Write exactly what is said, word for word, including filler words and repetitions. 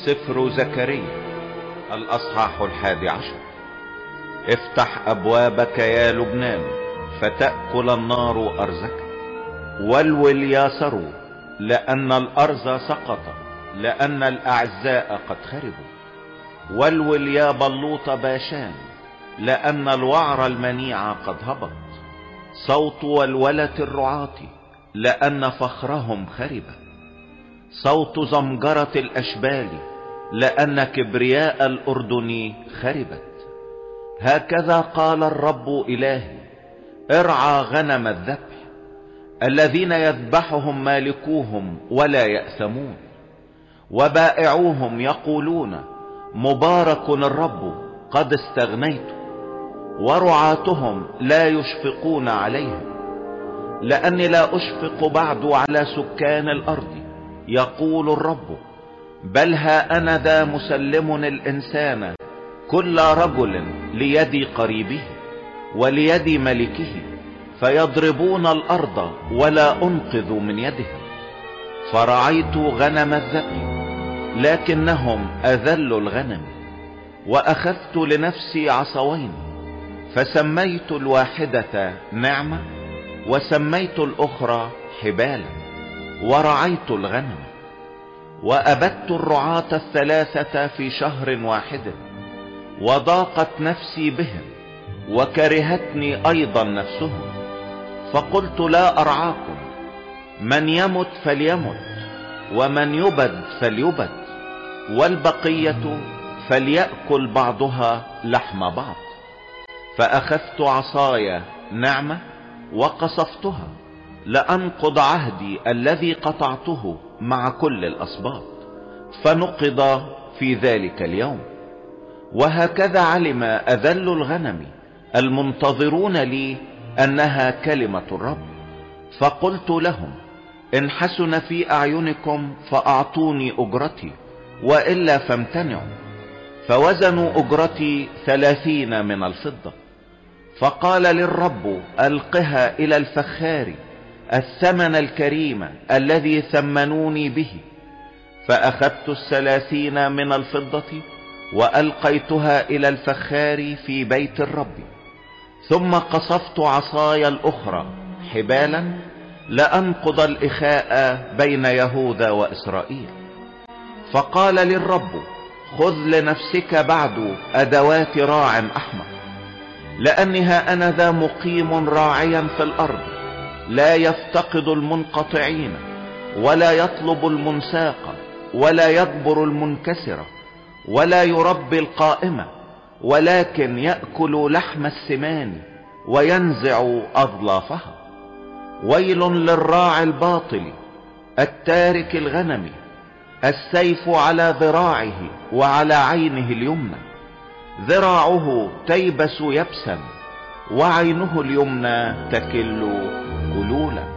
سفر زكريا الأصحاح الحادي عشر. افتح أبوابك يا لبنان فتأكل النار أرزك، والول يا سرو لأن الأرز سقط، لأن الأعزاء قد خربوا. والول يا بلوط باشان لأن الوعر المنيع قد هبط. صوت ولولة الرعاة لأن فخرهم خرب. صوت زمجرة الأشبال لأن كبرياء الأردن خربت. هكذا قال الرب إلهي: ارعى غنم الذبح الذين يذبحهم مالكوهم ولا يأثمون، وبائعوهم يقولون مبارك الرب قد استغنيت، ورعاتهم لا يشفقون عليهم، لأني لا أشفق بعد على سكان الأرض، يقول الرب. بل ها أنا ذا مسلم الإنسان كل رجل ليد قريبه وليد ملكه، فيضربون الأرض ولا أنقذ من يدهم. فرعيت غنم الذبح لكنهم أذلوا الغنم، وأخذت لنفسي عصوين، فسميت الواحدة نعمة وسميت الأخرى حبالا، ورعيت الغنم. وأبدت الرعاة الثلاثة في شهر واحد، وضاقت نفسي بهم وكرهتني أيضا نفسهم. فقلت لا أرعاكم، من يمت فليمت ومن يبد فليبد، والبقية فليأكل بعضها لحم بعض. فأخذت عصاي نعمة وقصفتها لأنقض عهدي الذي قطعته مع كل الأسباط، فنقض في ذلك اليوم. وهكذا علم أذل الغنم المنتظرون لي أنها كلمة الرب. فقلت لهم: إن حسن في أعينكم فأعطوني أجرتي، وإلا فامتنعوا. فوزنوا أجرتي ثلاثين من الفضة. فقال للرب: ألقها إلى الفخار الثمن الكريم الذي ثمنوني به. فأخذت الثلاثين من الفضة وألقيتها إلى الفخار في بيت الرب. ثم قصفت عصاي الأخرى حبالا لأنقض الإخاء بين يهوذا وإسرائيل. فقال للرب: خذ لنفسك بعد أدوات راع أحمر، لأنها أنا ذا مقيم راعيا في الأرض، لا يفتقد المنقطعين ولا يطلب المنساق ولا يجبر المنكسرة ولا يربي القائمة، ولكن يأكل لحم السمان وينزع أظلافها. ويل للراعي الباطل التارك الغنم، السيف على ذراعه وعلى عينه اليمنى، ذراعه تيبس يبسا وعينه اليمنى تكل كلولا.